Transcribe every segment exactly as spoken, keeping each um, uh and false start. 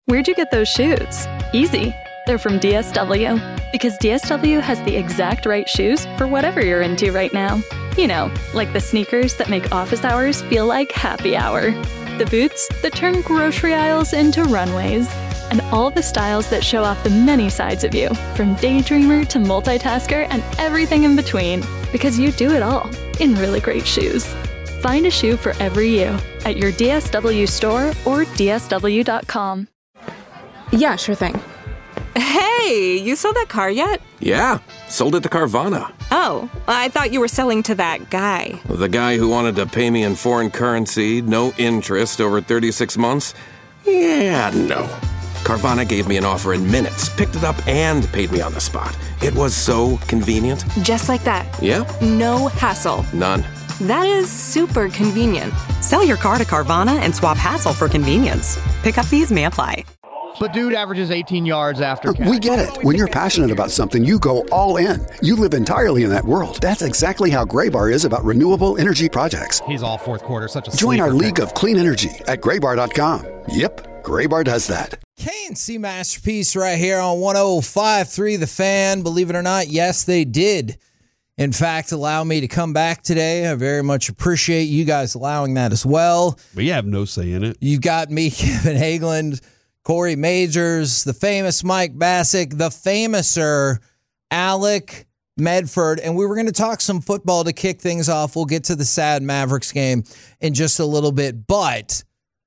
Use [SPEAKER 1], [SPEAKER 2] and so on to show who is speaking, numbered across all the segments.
[SPEAKER 1] Where'd you get those shoes? Easy. They're from D S W. Because D S W has the exact right shoes for whatever you're into right now. You know, like the sneakers that make office hours feel like happy hour. The boots that turn grocery aisles into runways. And all the styles that show off the many sides of you, from daydreamer to multitasker and everything in between. Because you do it all in really great shoes. Find a shoe for every you at your D S W store or D S W dot com.
[SPEAKER 2] Yeah, sure thing.
[SPEAKER 3] Hey, you sold that car yet?
[SPEAKER 4] Yeah, sold it to Carvana.
[SPEAKER 3] Oh, I thought you were selling to that guy.
[SPEAKER 4] The guy who wanted to pay me in foreign currency, no interest, over thirty-six months? Yeah, no. Carvana gave me an offer in minutes, picked it up, and paid me on the spot. It was so convenient.
[SPEAKER 3] Just like that.
[SPEAKER 4] Yeah?
[SPEAKER 3] No hassle.
[SPEAKER 4] None.
[SPEAKER 3] That is super convenient. Sell your car to Carvana and swap hassle for convenience. Pickup fees may apply.
[SPEAKER 5] But dude averages eighteen yards after catch.
[SPEAKER 6] We get it. When you're passionate about something, you go all in. You live entirely in that world. That's exactly how Graybar is about renewable energy projects.
[SPEAKER 5] He's all fourth quarter, such a
[SPEAKER 6] Join our
[SPEAKER 5] sleeper
[SPEAKER 6] league
[SPEAKER 5] pick.
[SPEAKER 6] of clean energy at graybar dot com. Yep, Graybar does that.
[SPEAKER 7] K and C Masterpiece right here on one oh five point three The Fan. Believe it or not, yes, they did, in fact, allow me to come back today. I very much appreciate you guys allowing that as well.
[SPEAKER 8] We have no say in it.
[SPEAKER 7] You got me, Kevin Hageland, Corey Majors, the famous Mike Bassick, the famouser Alec Medford, and we were going to talk some football to kick things off. We'll get to the sad Mavericks game in just a little bit, but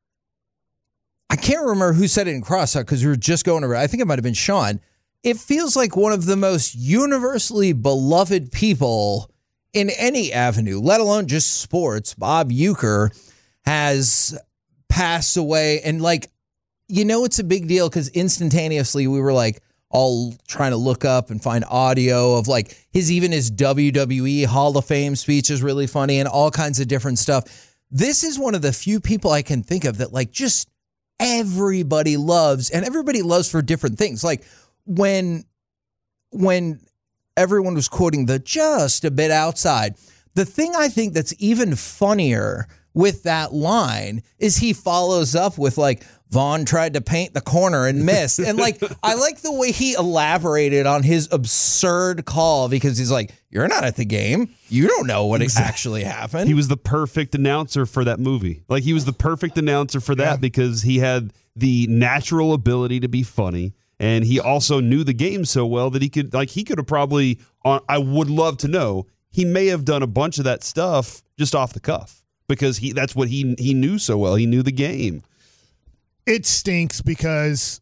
[SPEAKER 7] I can't remember who said it in crosstalk because we were just going over it. I think it might have been Sean. It feels like one of the most universally beloved people in any avenue, let alone just sports. Bob Uecker has passed away, and like, you know, it's a big deal because instantaneously we were like all trying to look up and find audio of like his, even his W W E Hall of Fame speech is really funny and all kinds of different stuff. This is one of the few people I can think of that like just everybody loves, and everybody loves for different things. Like when, when everyone was quoting the just a bit outside, the thing I think that's even funnier with that line is he follows up with like, Vaughn tried to paint the corner and missed. And like, I like the way he elaborated on his absurd call because he's like, you're not at the game. You don't know what exactly. actually happened.
[SPEAKER 8] He was the perfect announcer for that movie. Like he was the perfect announcer for that yeah. because he had the natural ability to be funny. And he also knew the game so well that he could, like, he could have probably, uh, I would love to know, he may have done a bunch of that stuff just off the cuff because he that's what he he knew so well. He knew the game.
[SPEAKER 9] It stinks because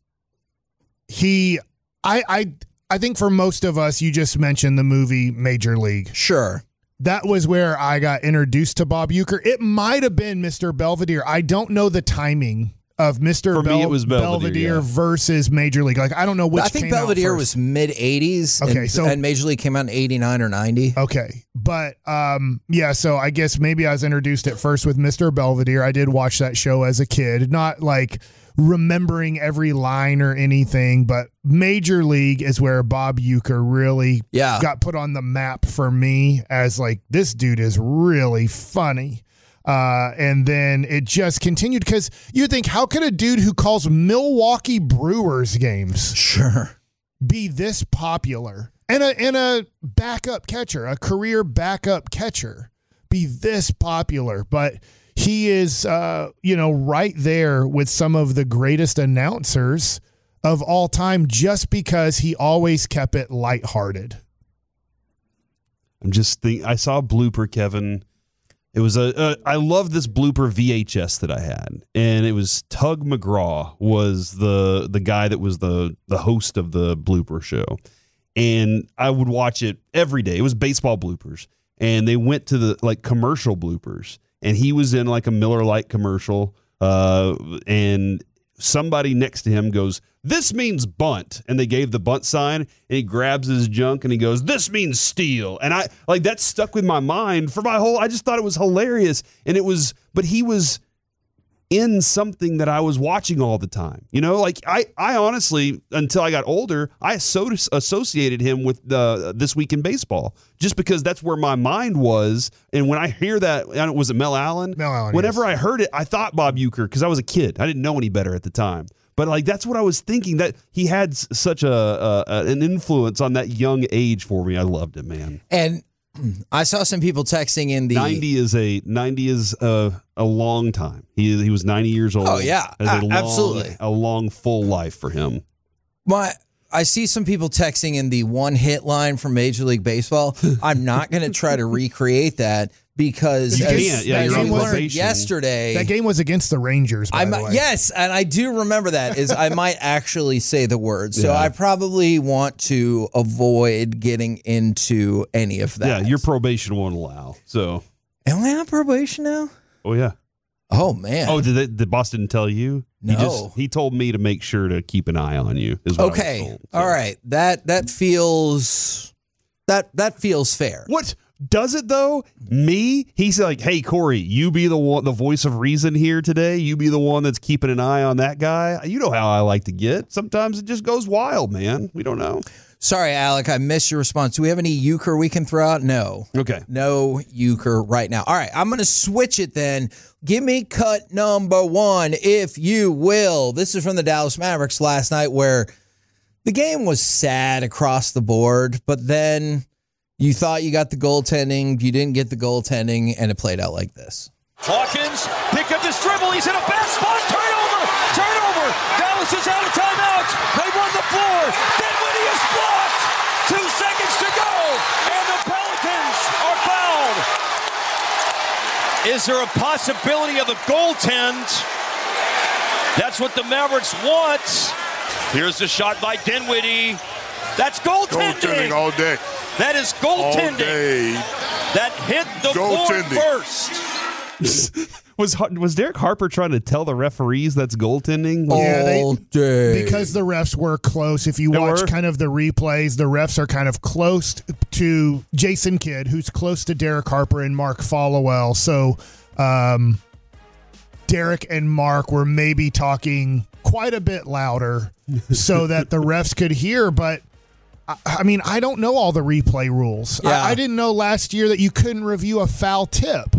[SPEAKER 9] he, I, I, I think for most of us, you just mentioned the movie Major League.
[SPEAKER 7] Sure.
[SPEAKER 9] That was where I got introduced to Bob Uecker. It might have been Mister Belvedere. I don't know the timing of Mister
[SPEAKER 8] For
[SPEAKER 9] Bel-
[SPEAKER 8] me, it was Belvedere,
[SPEAKER 9] Belvedere
[SPEAKER 8] yeah.
[SPEAKER 9] versus Major League. Like, I don't know which
[SPEAKER 7] I think
[SPEAKER 9] came
[SPEAKER 7] Belvedere
[SPEAKER 9] out
[SPEAKER 7] was mid eighties.
[SPEAKER 9] Okay,
[SPEAKER 7] and,
[SPEAKER 9] so
[SPEAKER 7] and Major League came out in eighty-nine or ninety.
[SPEAKER 9] Okay, but um, yeah. So I guess maybe I was introduced at first with Mister Belvedere. I did watch that show as a kid, not like remembering every line or anything, but Major League is where Bob Uecker really
[SPEAKER 7] yeah.
[SPEAKER 9] got put on the map for me as like, this dude is really funny. Uh, and then it just continued because you think, how could a dude who calls Milwaukee Brewers games
[SPEAKER 7] sure
[SPEAKER 9] be this popular and a and a backup catcher, a career backup catcher, be this popular? But he is, uh, you know, right there with some of the greatest announcers of all time, just because he always kept it lighthearted.
[SPEAKER 8] I'm just think I saw a blooper, Kevin. It was a, a I love this blooper V H S that I had, and it was Tug McGraw was the the guy that was the the host of the blooper show, and I would watch it every day. It was baseball bloopers, and they went to the like commercial bloopers, and he was in like a Miller Lite commercial, uh, and somebody next to him goes, "This means bunt," and they gave the bunt sign, and he grabs his junk and he goes, "This means steal." And I like that stuck with my mind for my whole, I just thought it was hilarious. And it was, but he was in something that I was watching all the time. You know, like I, I honestly, until I got older, I so associated him with the This Week in Baseball just because that's where my mind was. And when I hear that, was it Mel Allen?
[SPEAKER 9] Mel Allen.
[SPEAKER 8] Whenever
[SPEAKER 9] yes.
[SPEAKER 8] I heard it, I thought Bob Uecker because I was a kid. I didn't know any better at the time. But like that's what I was thinking, that he had s- such a, a an influence on that young age for me. I loved it, man.
[SPEAKER 7] And I saw some people texting in the
[SPEAKER 8] ninety is a ninety is a, a long time. He he was ninety years old.
[SPEAKER 7] Oh, yeah.
[SPEAKER 8] Has a
[SPEAKER 7] A-
[SPEAKER 8] long,
[SPEAKER 7] absolutely.
[SPEAKER 8] a long full life for him.
[SPEAKER 7] My, I see some people texting in the one hit line from Major League Baseball. I'm not going to try to recreate that because
[SPEAKER 9] You
[SPEAKER 7] as,
[SPEAKER 9] can't. Yeah,
[SPEAKER 7] as
[SPEAKER 9] your
[SPEAKER 7] we learned
[SPEAKER 8] improvisation.
[SPEAKER 7] yesterday,
[SPEAKER 9] That game was against the Rangers, by
[SPEAKER 7] I
[SPEAKER 9] the
[SPEAKER 7] might,
[SPEAKER 9] way.
[SPEAKER 7] yes, and I do remember that is I might actually say the word. So
[SPEAKER 8] Yeah.
[SPEAKER 7] I probably want to avoid getting into any of that.
[SPEAKER 8] Yeah, your probation won't allow. So,
[SPEAKER 7] Am I on probation now?
[SPEAKER 8] oh yeah.
[SPEAKER 7] Oh man.
[SPEAKER 8] Oh, did they, did Boston tell you? He
[SPEAKER 7] No.
[SPEAKER 8] just he told me to make sure to keep an eye on you. Is what I was
[SPEAKER 7] okay.
[SPEAKER 8] told, so.
[SPEAKER 7] All right. That that feels that that feels fair.
[SPEAKER 8] What does it though? Me? He's like, hey Corey, you be the one, the voice of reason here today. You be the one that's keeping an eye on that guy. You know how I like to get. Sometimes it just goes wild, man. We don't know.
[SPEAKER 7] Sorry, Alec, I missed your response. Do we have any euchre we can throw out? No.
[SPEAKER 8] Okay.
[SPEAKER 7] No euchre right now. All right, I'm going to switch it then. Give me cut number one, if you will. This is from the Dallas Mavericks last night where the game was sad across the board, but then you thought you got the goaltending, you didn't get the goaltending, and it played out like this.
[SPEAKER 10] Hawkins picked up this dribble. He's in a bad spot. Turnover. Turnover. Dallas is out of timeouts. They run the floor. Dinwiddie is blocked. Two seconds to go. And the Pelicans are fouled. Is there a possibility of a goaltend? That's what the Mavericks want. Here's the shot by Dinwiddie. That's goaltending.
[SPEAKER 11] Goaltending all day.
[SPEAKER 10] That is goaltending.
[SPEAKER 11] All day.
[SPEAKER 10] That hit the board
[SPEAKER 11] Goaltending.
[SPEAKER 10] first.
[SPEAKER 8] was was Derek Harper trying to tell the referees that's goaltending?
[SPEAKER 9] Yeah, they-
[SPEAKER 7] All day.
[SPEAKER 9] Because the refs were close. If you
[SPEAKER 8] They
[SPEAKER 9] watch
[SPEAKER 8] were?
[SPEAKER 9] kind of the replays, the refs are kind of close to Jason Kidd, who's close to Derek Harper and Mark Followell. So um, Derek and Mark were maybe talking quite a bit louder so that the refs could hear. But, I, I mean, I don't know all the replay rules.
[SPEAKER 7] Yeah.
[SPEAKER 9] I, I didn't know last year that you couldn't review a foul tip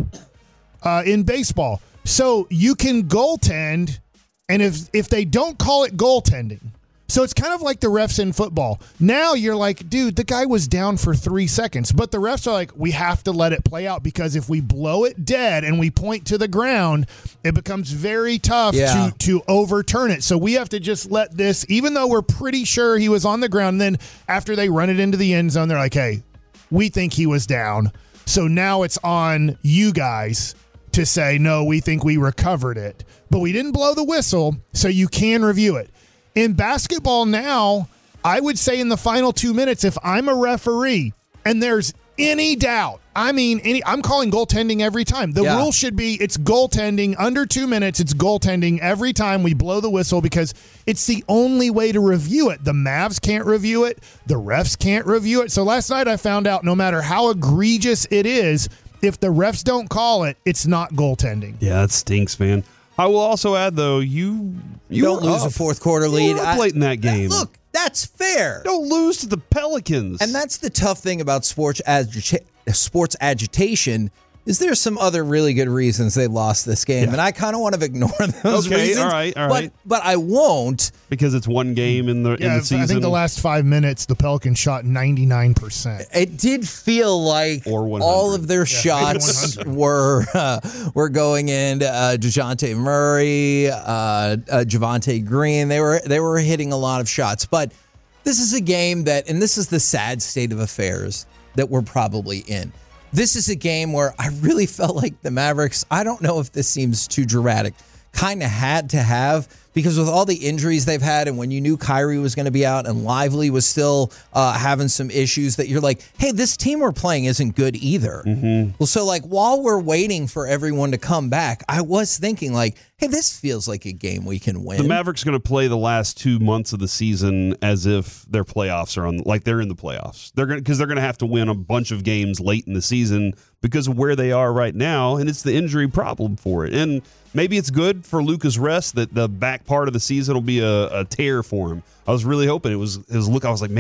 [SPEAKER 9] uh, in baseball. So you can goaltend, and if if they don't call it goaltending, so it's kind of like the refs in football. Now you're like, dude, the guy was down for three seconds. But the refs are like, we have to let it play out because if we blow it dead and we point to the ground, it becomes very tough
[SPEAKER 7] Yeah.
[SPEAKER 9] to, to overturn it. So we have to just let this, even though we're pretty sure he was on the ground, then after they run it into the end zone, they're like, hey, we think he was down. So now it's on you guys to say, no, we think we recovered it. But we didn't blow the whistle, so you can review it. In basketball now, I would say in the final two minutes, if I'm a referee and there's any doubt, I mean, any, I'm calling goaltending every time. The
[SPEAKER 7] Yeah.
[SPEAKER 9] rule should be it's goaltending. Under two minutes, it's goaltending every time we blow the whistle because it's the only way to review it. The Mavs can't review it. The refs can't review it. So last night I found out no matter how egregious it is, if the refs don't call it, it's not goaltending.
[SPEAKER 8] Yeah, that stinks, man. I will also add though, you you
[SPEAKER 7] Don't
[SPEAKER 8] were
[SPEAKER 7] lose
[SPEAKER 8] up.
[SPEAKER 7] a fourth quarter lead.
[SPEAKER 8] You were up
[SPEAKER 7] I-
[SPEAKER 8] late in that game.
[SPEAKER 7] Look, that's fair.
[SPEAKER 8] Don't lose to the Pelicans.
[SPEAKER 7] And that's the tough thing about sports agita- sports agitation is there's some other really good reasons they lost this game,
[SPEAKER 8] Yeah.
[SPEAKER 7] and I kind of want to ignore those
[SPEAKER 8] Okay,
[SPEAKER 7] reasons.
[SPEAKER 8] all right, all
[SPEAKER 7] but,
[SPEAKER 8] right.
[SPEAKER 7] But I won't.
[SPEAKER 8] because it's one game in the in
[SPEAKER 9] Yeah,
[SPEAKER 8] the season.
[SPEAKER 9] I think the last five minutes, the Pelicans shot ninety-nine percent.
[SPEAKER 7] It did feel like
[SPEAKER 8] Or one hundred.
[SPEAKER 7] all of their
[SPEAKER 9] Yeah,
[SPEAKER 7] shots
[SPEAKER 9] maybe
[SPEAKER 7] were uh, were going in. Uh, DeJounte Murray, uh, uh, Javonte Green. They were they were hitting a lot of shots. But this is a game that, and this is the sad state of affairs that we're probably in. This is a game where I really felt like the Mavericks, I don't know if this seems too dramatic, kind of had to have, because with all the injuries they've had and when you knew Kyrie was going to be out and Lively was still uh, having some issues, that you're like, hey, this team we're playing isn't good either.
[SPEAKER 8] Mm-hmm.
[SPEAKER 7] Well, so like while we're waiting for everyone to come back, I was thinking like, hey, this feels like a game we can win.
[SPEAKER 8] The Mavericks going to play the last two months of the season as if their playoffs are on, like they're in the playoffs. They're going because they're going to have to win a bunch of games late in the season because of where they are right now, and it's the injury problem for it. And maybe it's good for Luka's rest that the back part of the season will be a, a tear for him. I was really hoping it was his look. I was like, man,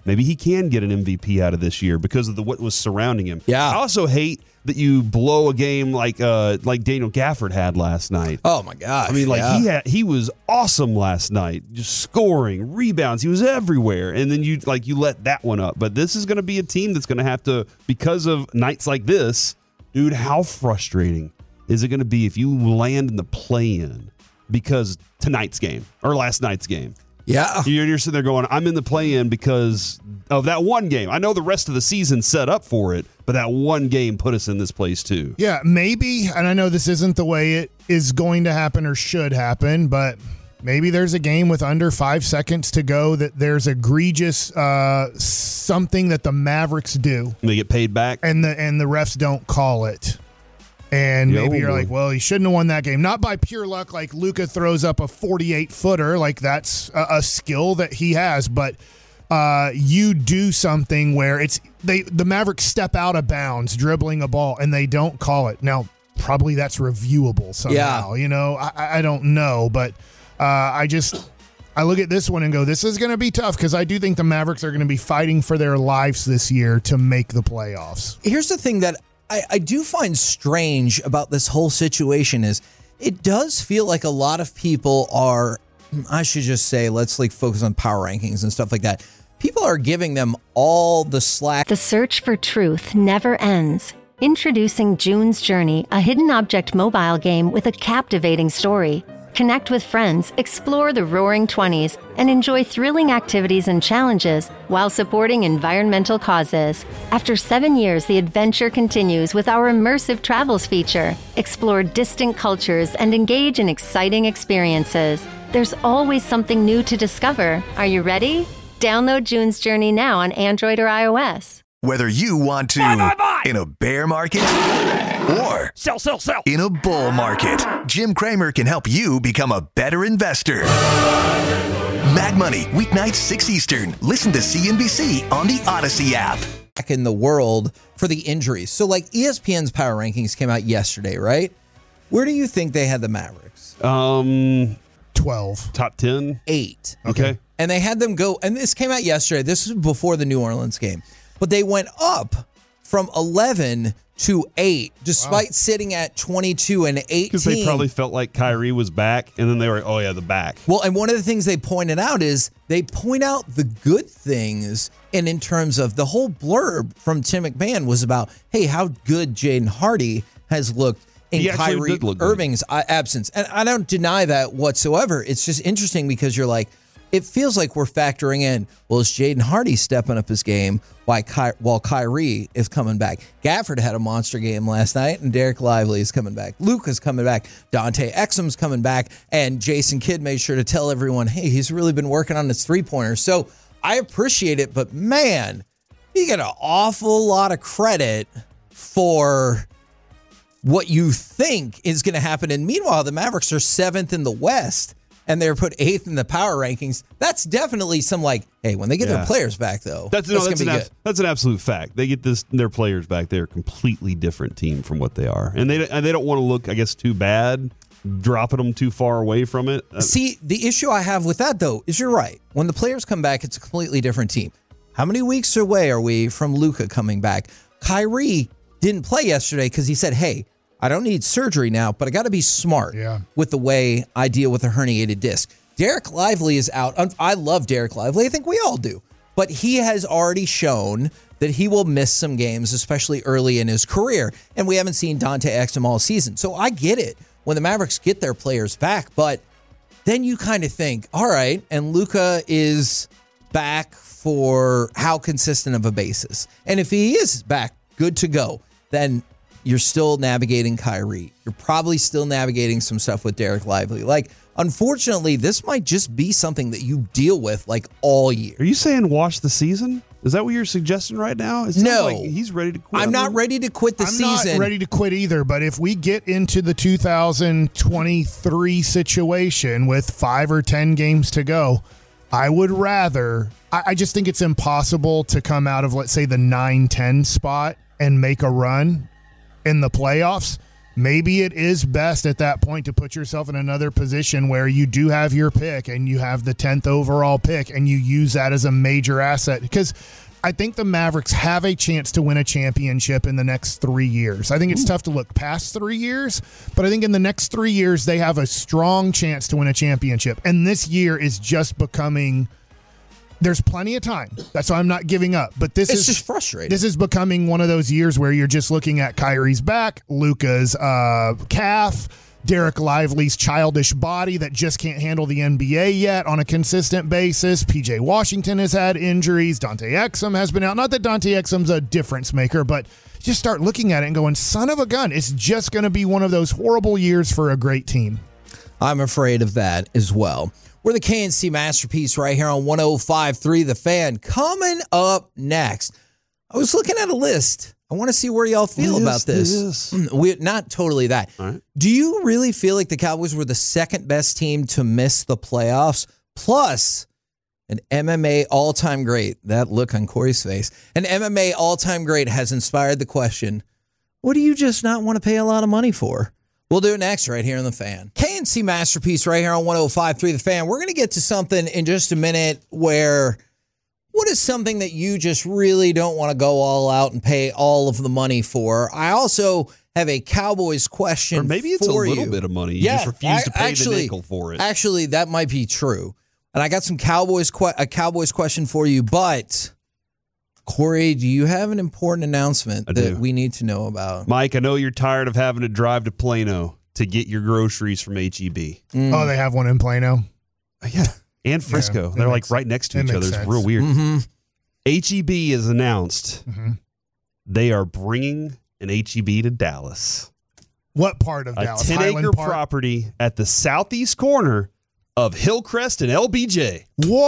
[SPEAKER 8] maybe he can get an M V P out of this year because of the what was surrounding him.
[SPEAKER 7] Yeah.
[SPEAKER 8] I also hate that you blow a game like uh, like Daniel Gafford had last night.
[SPEAKER 7] Oh my gosh!
[SPEAKER 8] I mean, like
[SPEAKER 7] yeah.
[SPEAKER 8] he had, he was awesome last night, just scoring, rebounds. He was everywhere, and then you like you let that one up. But this is going to be a team that's going to have to, because of nights like this, dude. How frustrating is it going to be if you land in the play-in because tonight's game or last night's game?
[SPEAKER 7] Yeah.
[SPEAKER 8] You're, you're sitting there going, I'm in the play-in because of that one game. I know the rest of the season set up for it, but that one game put us in this place too.
[SPEAKER 9] Yeah, maybe, and I know this isn't the way it is going to happen or should happen, but maybe there's a game with under five seconds to go that there's egregious uh, something that the Mavericks do.
[SPEAKER 8] And they get paid back.
[SPEAKER 9] And the, and the refs don't call it. And maybe
[SPEAKER 8] Yo.
[SPEAKER 9] you're like, well, he shouldn't have won that game. Not by pure luck, like Luka throws up a forty-eight footer. Like that's a, a skill that he has. But uh, you do something where it's they the Mavericks step out of bounds, dribbling a ball, and they don't call it. Now, probably that's reviewable somehow.
[SPEAKER 7] Yeah.
[SPEAKER 9] You know, I, I don't know. But uh, I just I look at this one and go, this is going to be tough because I do think the Mavericks are going to be fighting for their lives this year to make the playoffs.
[SPEAKER 7] Here's the thing that I, I do find strange about this whole situation is it does feel like a lot of people are, I should just say, let's like focus on power rankings and stuff like that. People are giving them all the slack.
[SPEAKER 11] The search for truth never ends. Introducing June's Journey, a hidden object mobile game with a captivating story. Connect with friends, explore the roaring twenties, and enjoy thrilling activities and challenges while supporting environmental causes. After seven years, the adventure continues with our immersive travels feature. Explore distant cultures and engage in exciting experiences. There's always something new to discover. Are you ready? Download June's Journey now on Android or iOS.
[SPEAKER 12] Whether you want to buy, buy, buy. in a bear market or
[SPEAKER 10] sell, sell, sell.
[SPEAKER 12] in a bull market, Jim Cramer can help you become a better investor. Mad Money, weeknights six Eastern. Listen to C N B C on the Odyssey app.
[SPEAKER 7] Back in the world for the injuries. So like E S P N's power rankings came out yesterday, right? Where do you think they had the Mavericks?
[SPEAKER 8] Um,
[SPEAKER 9] twelve.
[SPEAKER 8] Top ten?
[SPEAKER 7] Eight.
[SPEAKER 8] Okay.
[SPEAKER 7] And they had them go, and this came out yesterday. This was before the New Orleans game. But they went up from eleven to eight, despite wow. sitting at twenty-two and eighteen.
[SPEAKER 8] Because they probably felt like Kyrie was back, and then they were, oh, yeah, the back.
[SPEAKER 7] Well, and one of the things they pointed out is they point out the good things, and in terms of the whole blurb from Tim McMahon was about, hey, how good Jaden Hardy has looked in Kyrie Irving's good. absence. And I don't deny that whatsoever. It's just interesting because you're like, it feels like we're factoring in, well, is Jaden Hardy stepping up his game while, Ky- while Kyrie is coming back? Gafford had a monster game last night, and Derek Lively is coming back. Luka's coming back. Dante Exum's coming back. And Jason Kidd made sure to tell everyone, hey, he's really been working on his three-pointers. So I appreciate it, but man, you get an awful lot of credit for what you think is going to happen. And meanwhile, the Mavericks are seventh in the West. And they're put eighth in the power rankings. That's definitely some like, hey, when they get yeah. their players back, though,
[SPEAKER 8] that's,
[SPEAKER 7] that's
[SPEAKER 8] no, that's,
[SPEAKER 7] gonna
[SPEAKER 8] an
[SPEAKER 7] be
[SPEAKER 8] ab-
[SPEAKER 7] good.
[SPEAKER 8] That's an absolute fact. They get this their players back. They're a completely different team from what they are, and they and they don't want to look, I guess, too bad, dropping them too far away from it.
[SPEAKER 7] See, the issue I have with that though is you're right. When the players come back, it's a completely different team. How many weeks away are we from Luka coming back? Kyrie didn't play yesterday because he said, hey, I don't need surgery now, but I got to be smart
[SPEAKER 9] yeah.
[SPEAKER 7] with the way I deal with a herniated disc. Derek Lively is out. I love Derek Lively. I think we all do. But he has already shown that he will miss some games, especially early in his career. And we haven't seen Dante Exum all season. So I get it when the Mavericks get their players back. But then you kind of think, all right, and Luka is back for how consistent of a basis. And if he is back, good to go, then you're still navigating Kyrie. You're probably still navigating some stuff with Derek Lively. Like, unfortunately, this might just be something that you deal with like all year.
[SPEAKER 8] Are you saying wash the season? Is that what you're suggesting right now? It
[SPEAKER 7] no.
[SPEAKER 8] Like he's ready to quit.
[SPEAKER 7] I'm not ready to quit the
[SPEAKER 9] I'm
[SPEAKER 7] season.
[SPEAKER 9] I'm not ready to quit either, but if we get into the two thousand twenty-three situation with five or ten games to go, I would rather, I, I just think it's impossible to come out of, let's say, the nine ten spot and make a run in the playoffs maybe it is best at that point to put yourself in another position where you do have your pick and you have the tenth overall pick and you use that as a major asset. Because I think the Mavericks have a chance to win a championship in the next three years. I think it's Ooh. tough to look past three years, but I think in the next three years, they have a strong chance to win a championship. And this year is just becoming... There's plenty of time. That's why I'm not giving up. But this
[SPEAKER 7] it's
[SPEAKER 9] is
[SPEAKER 7] just frustrating.
[SPEAKER 9] This is becoming one of those years where you're just looking at Kyrie's back, Luka's uh, calf, Derek Lively's childish body that just can't handle the N B A yet on a consistent basis. P J Washington has had injuries. Dante Exum has been out. Not that Dante Exum's a difference maker, but just start looking at it and going, son of a gun, it's just going to be one of those horrible years for a great team.
[SPEAKER 7] I'm afraid of that as well. We're the K N C Masterpiece right here on one oh five point three The Fan. Coming up next, I was looking at a list. I want to see where y'all feel
[SPEAKER 8] yes,
[SPEAKER 7] about this. We, not totally that.
[SPEAKER 8] Right.
[SPEAKER 7] Do you really feel like the Cowboys were the second best team to miss the playoffs? Plus, an M M A all-time great, that look on Corey's face, an M M A all-time great has inspired the question, what do you just not want to pay a lot of money for? We'll do it next right here on The Fan. K N C Masterpiece right here on one oh five point three The Fan. We're going to get to something in just a minute where what is something that you just really don't want to go all out and pay all of the money for? I also have a Cowboys question for you.
[SPEAKER 8] Or maybe it's a little
[SPEAKER 7] you.
[SPEAKER 8] bit of money. You
[SPEAKER 7] yeah,
[SPEAKER 8] just refuse
[SPEAKER 7] I,
[SPEAKER 8] to pay
[SPEAKER 7] actually,
[SPEAKER 8] the nickel for it.
[SPEAKER 7] Actually, that might be true. And I got some Cowboys que- a Cowboys question for you, but... Corey, do you have an important announcement
[SPEAKER 8] I
[SPEAKER 7] that
[SPEAKER 8] do.
[SPEAKER 7] we need to know about?
[SPEAKER 8] Mike, I know you're tired of having to drive to Plano to get your groceries from H E B.
[SPEAKER 9] Mm. Oh, they have one in Plano?
[SPEAKER 8] Yeah, and Frisco.
[SPEAKER 9] Yeah,
[SPEAKER 8] They're like
[SPEAKER 9] makes,
[SPEAKER 8] right next to each other.
[SPEAKER 9] Sense.
[SPEAKER 8] It's real weird.
[SPEAKER 7] Mm-hmm.
[SPEAKER 8] H E B has announced
[SPEAKER 9] mm-hmm.
[SPEAKER 8] they are bringing an H E B to Dallas.
[SPEAKER 9] What part of
[SPEAKER 8] a
[SPEAKER 9] Dallas?
[SPEAKER 8] ten acre property at the southeast corner of Hillcrest and L B J.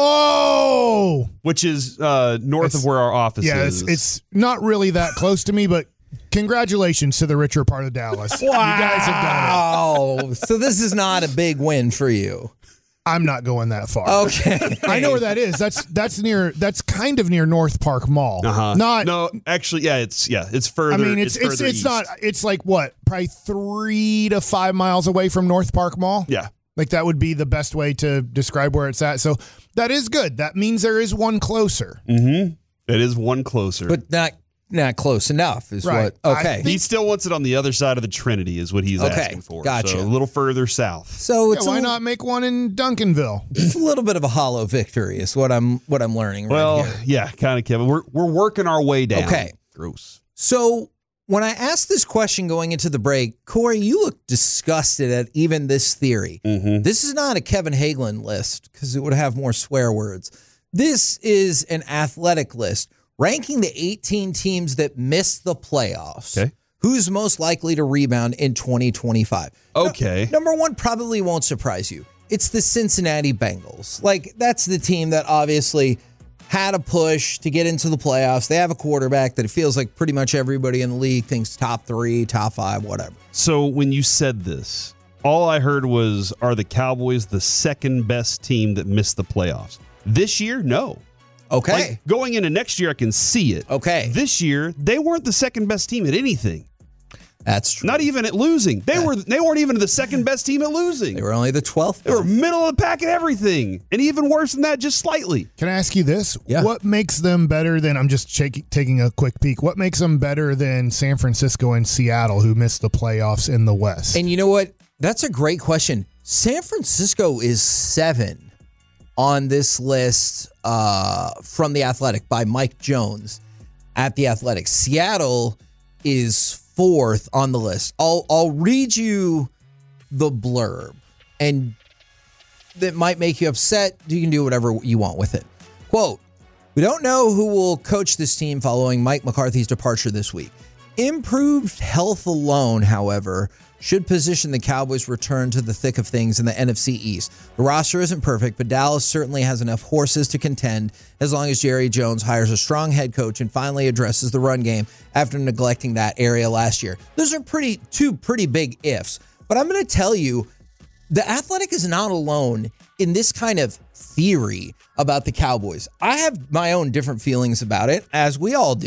[SPEAKER 9] Whoa!
[SPEAKER 8] Which is uh, north
[SPEAKER 9] it's,
[SPEAKER 8] of where our office
[SPEAKER 9] yeah,
[SPEAKER 8] is.
[SPEAKER 9] Yeah, it's, it's not really that close to me, but congratulations to the richer part of Dallas.
[SPEAKER 7] Wow.
[SPEAKER 9] You guys have done
[SPEAKER 7] it. So this is not a big win for you.
[SPEAKER 9] I'm not going that far.
[SPEAKER 7] Okay.
[SPEAKER 9] I know where that is. That's that's near. That's kind of near North Park Mall.
[SPEAKER 8] Uh-huh.
[SPEAKER 9] Not
[SPEAKER 8] no, actually, yeah, it's yeah, it's further.
[SPEAKER 9] I mean, it's
[SPEAKER 8] it's
[SPEAKER 9] it's,
[SPEAKER 8] further
[SPEAKER 9] it's
[SPEAKER 8] east.
[SPEAKER 9] not. It's like what, probably three to five miles away from North Park Mall.
[SPEAKER 8] Yeah.
[SPEAKER 9] Like that would be the best way to describe where it's at. So that is good. That means there is one closer.
[SPEAKER 8] Mm-hmm. It is one closer.
[SPEAKER 7] But not not close enough is
[SPEAKER 9] Right.
[SPEAKER 7] what. Okay.
[SPEAKER 8] He still wants it on the other side of the Trinity is what he's
[SPEAKER 7] Okay,
[SPEAKER 8] asking for.
[SPEAKER 7] gotcha.
[SPEAKER 8] So a little further south.
[SPEAKER 7] So it's
[SPEAKER 9] Yeah, why
[SPEAKER 7] a,
[SPEAKER 9] not make one in Duncanville?
[SPEAKER 7] It's a little bit of a hollow victory is what I'm what I'm learning
[SPEAKER 8] Well,
[SPEAKER 7] right here.
[SPEAKER 8] yeah, kind of, Kevin. We're we're working our way down.
[SPEAKER 7] Okay.
[SPEAKER 8] Gross.
[SPEAKER 7] So when I asked this question going into the break, Corey, you look disgusted at even this theory.
[SPEAKER 8] Mm-hmm.
[SPEAKER 7] This is not a Kevin Hagelin list because it would have more swear words. This is an athletic list ranking the eighteen teams that missed the playoffs.
[SPEAKER 8] Okay.
[SPEAKER 7] Who's most likely to rebound in twenty twenty-five?
[SPEAKER 8] Okay.
[SPEAKER 7] No, number one probably won't surprise you. It's the Cincinnati Bengals. Like, that's the team that obviously had a push to get into the playoffs. They have a quarterback that it feels like pretty much everybody in the league thinks top three, top five, whatever.
[SPEAKER 8] So when you said this, all I heard was, are the Cowboys the second best team that missed the playoffs? This year, no.
[SPEAKER 7] Okay.
[SPEAKER 8] Like, going into next year, I can see it.
[SPEAKER 7] Okay.
[SPEAKER 8] This year, they weren't the second best team at anything.
[SPEAKER 7] That's true.
[SPEAKER 8] Not even at losing. They were. They weren't even the second best team at losing.
[SPEAKER 7] They were only the twelfth.
[SPEAKER 8] They were middle of the pack at everything, and even worse than that, just slightly.
[SPEAKER 9] Can I ask you this?
[SPEAKER 7] Yeah.
[SPEAKER 9] What makes them better than, I'm just shaking, taking a quick peek, what makes them better than San Francisco and Seattle, who missed the playoffs in the West?
[SPEAKER 7] And you know what? That's a great question. San Francisco is seven on this list uh, from The Athletic by Mike Jones at The Athletic. Seattle is fourth on the list. I'll I'll read you the blurb, and that might make you upset. You can do whatever you want with it. Quote, we don't know who will coach this team following Mike McCarthy's departure this week. Improved health alone, however, should position the Cowboys' return to the thick of things in the N F C East. The roster isn't perfect, but Dallas certainly has enough horses to contend as long as Jerry Jones hires a strong head coach and finally addresses the run game after neglecting that area last year. Those are pretty two pretty big ifs. But I'm going to tell you, The Athletic is not alone in this kind of theory about the Cowboys. I have my own different feelings about it, as we all do.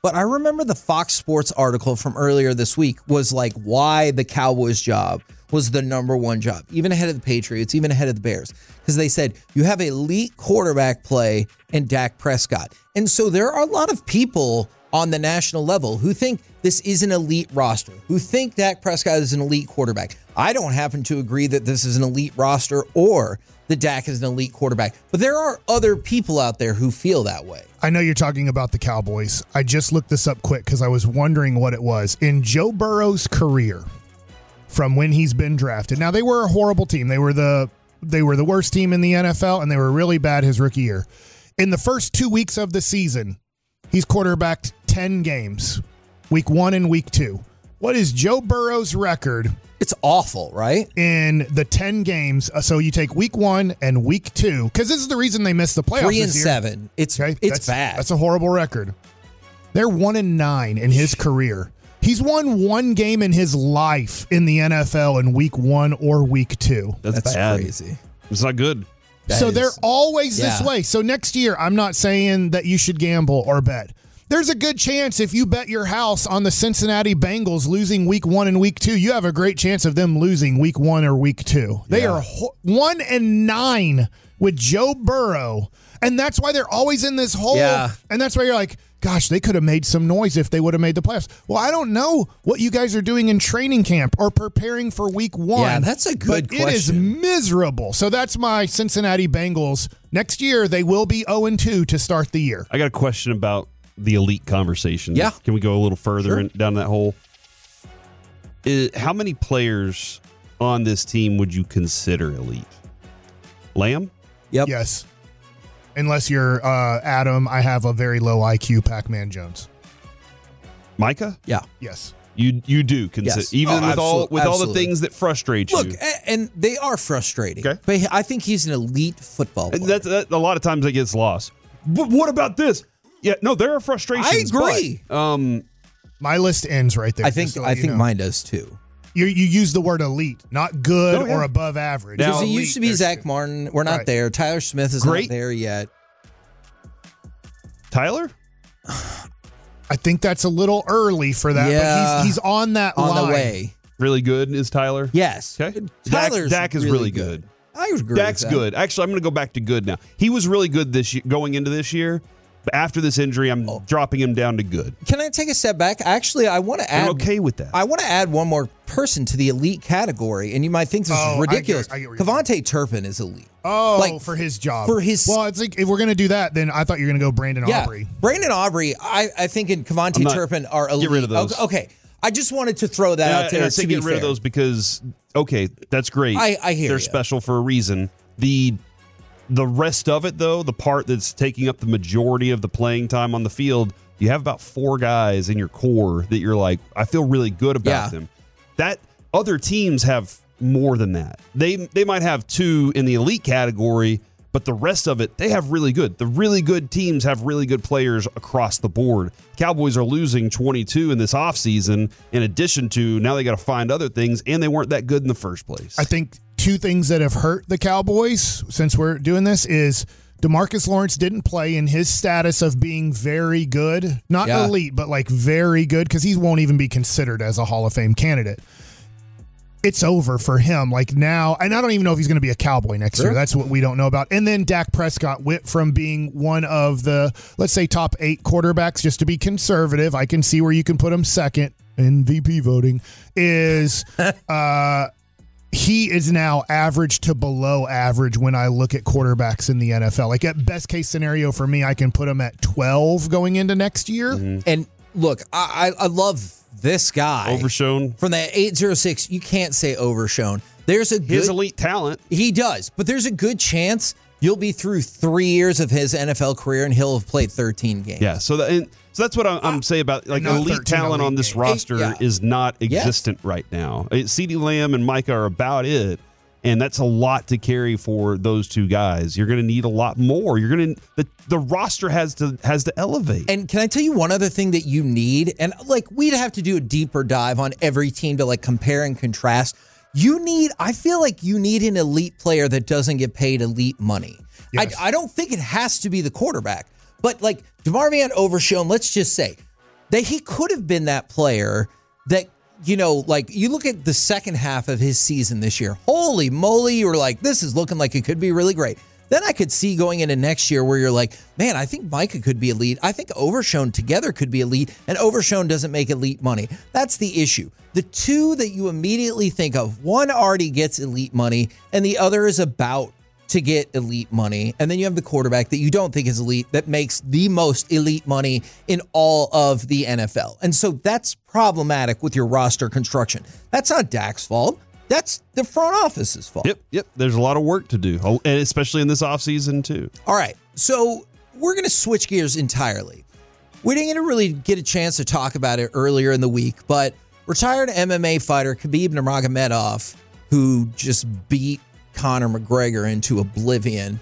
[SPEAKER 7] But I remember the Fox Sports article from earlier this week was like why the Cowboys job was the number one job, even ahead of the Patriots, even ahead of the Bears. Because they said you have elite quarterback play in Dak Prescott. And so there are a lot of people on the national level who think this is an elite roster, who think Dak Prescott is an elite quarterback. I don't happen to agree that this is an elite roster or that Dak is an elite quarterback. But there are other people out there who feel that way.
[SPEAKER 9] I know you're talking about the Cowboys. I just looked this up quick because I was wondering what it was. In Joe Burrow's career, from when he's been drafted. Now, they were a horrible team. They were the they were the worst team in the N F L, and they were really bad his rookie year. In the first two weeks of the season, he's quarterbacked ten games, week one and week two. What is Joe Burrow's record?
[SPEAKER 7] It's awful, right?
[SPEAKER 9] In the ten games. So you take week one and week two, because this is the reason they missed the playoffs.
[SPEAKER 7] Three and
[SPEAKER 9] this year.
[SPEAKER 7] seven. It's
[SPEAKER 9] okay?
[SPEAKER 7] it's
[SPEAKER 9] that's,
[SPEAKER 7] bad.
[SPEAKER 9] That's a horrible record. They're one and nine in his career. He's won one game in his life in the N F L in week one or week two.
[SPEAKER 8] That's,
[SPEAKER 7] That's
[SPEAKER 8] bad.
[SPEAKER 7] crazy.
[SPEAKER 8] It's not good.
[SPEAKER 7] That
[SPEAKER 9] so
[SPEAKER 7] is-
[SPEAKER 9] they're always
[SPEAKER 7] yeah.
[SPEAKER 9] this way. So next year, I'm not saying that you should gamble or bet. There's a good chance if you bet your house on the Cincinnati Bengals losing week one and week two, you have a great chance of them losing week one or week two. They
[SPEAKER 7] Yeah.
[SPEAKER 9] are ho- one and nine with Joe Burrow. And that's why they're always in this hole.
[SPEAKER 7] Yeah.
[SPEAKER 9] And that's why you're like, gosh, they could have made some noise if they would have made the playoffs. Well, I don't know what you guys are doing in training camp or preparing for week one.
[SPEAKER 7] Yeah, that's a good
[SPEAKER 9] but it is
[SPEAKER 7] question.
[SPEAKER 9] miserable. So that's my Cincinnati Bengals. Next year, they will be oh and two to start the year.
[SPEAKER 8] I got a question about the elite conversation.
[SPEAKER 7] Yeah.
[SPEAKER 8] Can we go a little further
[SPEAKER 7] Sure.
[SPEAKER 8] in, down that hole? Is, how many players on this team would you consider elite? Lamb?
[SPEAKER 7] Yep.
[SPEAKER 9] Yes. Unless you're uh, Adam, I have a very low I Q Pac-Man Jones.
[SPEAKER 8] Micah?
[SPEAKER 7] Yeah.
[SPEAKER 9] Yes.
[SPEAKER 8] You you do consider
[SPEAKER 7] Yes.
[SPEAKER 8] even
[SPEAKER 7] Oh,
[SPEAKER 8] with all
[SPEAKER 7] absolute-
[SPEAKER 8] with all the
[SPEAKER 7] absolutely.
[SPEAKER 8] things that frustrate
[SPEAKER 7] Look,
[SPEAKER 8] you.
[SPEAKER 7] a- and they are frustrating.
[SPEAKER 8] Okay.
[SPEAKER 7] But I think he's an elite football player.
[SPEAKER 8] And that's that, a lot of times that gets lost. But what about this? Yeah, no, there are frustrations.
[SPEAKER 7] I agree.
[SPEAKER 8] But, um,
[SPEAKER 9] My list ends right there.
[SPEAKER 7] I think
[SPEAKER 9] just to let
[SPEAKER 7] I
[SPEAKER 9] you
[SPEAKER 7] think
[SPEAKER 9] know.
[SPEAKER 7] mine does too.
[SPEAKER 9] You you use the word elite, not good
[SPEAKER 8] Oh, yeah.
[SPEAKER 9] or above average.
[SPEAKER 7] Because it
[SPEAKER 9] Elite,
[SPEAKER 7] used to be
[SPEAKER 9] there's-
[SPEAKER 7] Zach Martin. We're not
[SPEAKER 9] Right.
[SPEAKER 7] there. Tyler Smith is
[SPEAKER 8] Great.
[SPEAKER 7] not there yet.
[SPEAKER 8] Tyler?
[SPEAKER 9] I think that's a little early for that,
[SPEAKER 7] Yeah.
[SPEAKER 9] but he's, he's on that
[SPEAKER 7] On
[SPEAKER 9] line.
[SPEAKER 7] the way.
[SPEAKER 8] Really good is Tyler?
[SPEAKER 7] Yes.
[SPEAKER 8] Okay.
[SPEAKER 7] Tyler's
[SPEAKER 8] Dak, Dak is
[SPEAKER 7] really
[SPEAKER 8] really
[SPEAKER 7] good.
[SPEAKER 8] good.
[SPEAKER 7] I agree.
[SPEAKER 8] Dak's
[SPEAKER 7] with that.
[SPEAKER 8] good. Actually, I'm going to go back to good now. He was really good this year, going into this year, but after this injury, I'm
[SPEAKER 7] Oh.
[SPEAKER 8] dropping him down to good.
[SPEAKER 7] Can I take a step back? Actually, I want to add.
[SPEAKER 8] I'm okay with that.
[SPEAKER 7] I want to add one more person to the elite category, and you might think this
[SPEAKER 9] Oh, I
[SPEAKER 7] is
[SPEAKER 9] get-
[SPEAKER 7] ridiculous.
[SPEAKER 9] I get where you're
[SPEAKER 7] Cavante Turpin is elite.
[SPEAKER 9] Oh,
[SPEAKER 7] Like,
[SPEAKER 9] for his job.
[SPEAKER 7] for his-
[SPEAKER 9] Well, it's like if we're going to do that, then I thought you were going to go Brandon
[SPEAKER 7] Yeah,
[SPEAKER 9] Aubrey.
[SPEAKER 7] Brandon Aubrey. I, I think and
[SPEAKER 8] I'm
[SPEAKER 7] Cavante
[SPEAKER 8] not-
[SPEAKER 7] Turpin are elite.
[SPEAKER 8] get rid of those.
[SPEAKER 7] Okay, okay. I just wanted to throw that
[SPEAKER 8] And I,
[SPEAKER 7] out there.
[SPEAKER 8] and I
[SPEAKER 7] to
[SPEAKER 8] say
[SPEAKER 7] be
[SPEAKER 8] get rid of
[SPEAKER 7] fair.
[SPEAKER 8] those because, okay, that's great.
[SPEAKER 7] I- I hear
[SPEAKER 8] They're
[SPEAKER 7] ya.
[SPEAKER 8] special for a reason. The the rest of it, though, the part that's taking up the majority of the playing time on the field, you have about four guys in your core that you're like, I feel really good about
[SPEAKER 7] Yeah.
[SPEAKER 8] them. That other teams have more than that. They they might have two in the elite category, but the rest of it, they have really good. The really good teams have really good players across the board. Cowboys are losing twenty-two in this offseason, in addition to now they got to find other things, and they weren't that good in the first place.
[SPEAKER 9] I think two things that have hurt the Cowboys since we're doing this is DeMarcus Lawrence didn't play in his status of being very good, not
[SPEAKER 7] Yeah.
[SPEAKER 9] elite, but like very good, because he won't even be considered as a Hall of Fame candidate. It's over for him. Like now, and I don't even know if he's going to be a Cowboy next
[SPEAKER 7] Sure.
[SPEAKER 9] year. That's what we don't know about. And then Dak Prescott went from being one of the, let's say, top eight quarterbacks, just to be conservative. I can see where you can put him second in V P voting, is uh, he is now average to below average when I look at quarterbacks in the N F L. Like at best case scenario for me, I can put him at twelve going into next year.
[SPEAKER 7] And look, I, I I love this guy.
[SPEAKER 8] Overshown.
[SPEAKER 7] From that eight oh six, you can't say overshown. There's a good,
[SPEAKER 8] His elite talent.
[SPEAKER 7] He does, but there's a good chance you'll be through three years of his N F L career and he'll have played thirteen games.
[SPEAKER 8] Yeah, so that, and, so that's what I'm, I'm saying about like
[SPEAKER 9] Not
[SPEAKER 8] elite
[SPEAKER 9] thirteen
[SPEAKER 8] talent
[SPEAKER 9] elite
[SPEAKER 8] on this
[SPEAKER 9] games.
[SPEAKER 8] roster
[SPEAKER 7] Yeah.
[SPEAKER 8] is not
[SPEAKER 7] Yes.
[SPEAKER 8] existent right now. CeeDee Lamb and Micah are about it, and that's a lot to carry for those two guys. You're going to need a lot more. You're going to the the roster has to has to elevate.
[SPEAKER 7] And can I tell you one other thing that you need? And like we'd have to do a deeper dive on every team to like compare and contrast. You need, I feel like you need an elite player that doesn't get paid elite money.
[SPEAKER 9] Yes.
[SPEAKER 7] I, I don't think it has to be the quarterback, but like DeMar Van Overshown, let's just say that he could have been that player that, you know, like you look at the second half of his season this year. Holy moly, you were like, this is looking like it could be really great. Then I could see going into next year where you're like, man, I think Micah could be elite. I think Overshown together could be elite, and Overshown doesn't make elite money. That's the issue. The two that you immediately think of, one already gets elite money, and the other is about to get elite money. And then you have the quarterback that you don't think is elite that makes the most elite money in all of the N F L. And so that's problematic with your roster construction. That's not Dak's fault. That's the front office's fault.
[SPEAKER 8] Yep, yep. There's a lot of work to do, and especially in this offseason, too.
[SPEAKER 7] All right, so we're going to switch gears entirely. We didn't really get a chance to talk about it earlier in the week, but retired M M A fighter Khabib Nurmagomedov, who just beat Conor McGregor into oblivion,